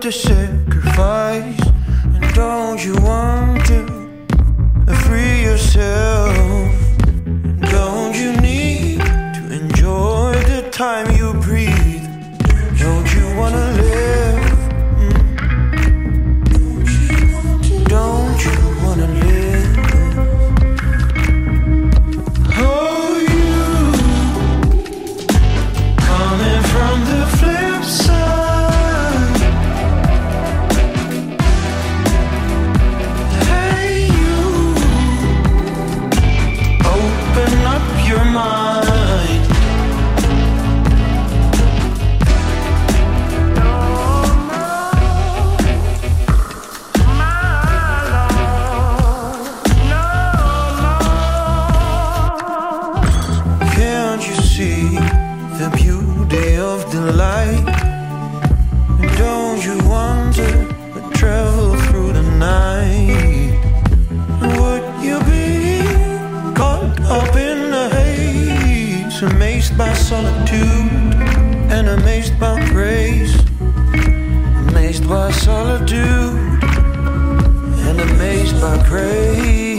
to sacrifice? And don't you want to free yourself? Don't you need to enjoy the time you breathe? Don't you wanna live? Don't you wanna live? Oh, you coming from the flip side. Hey, you open up your mind. See the beauty of the light. Don't you want to travel through the night? Would you be caught up in the haze, amazed by solitude and amazed by grace? Amazed by solitude and amazed by grace.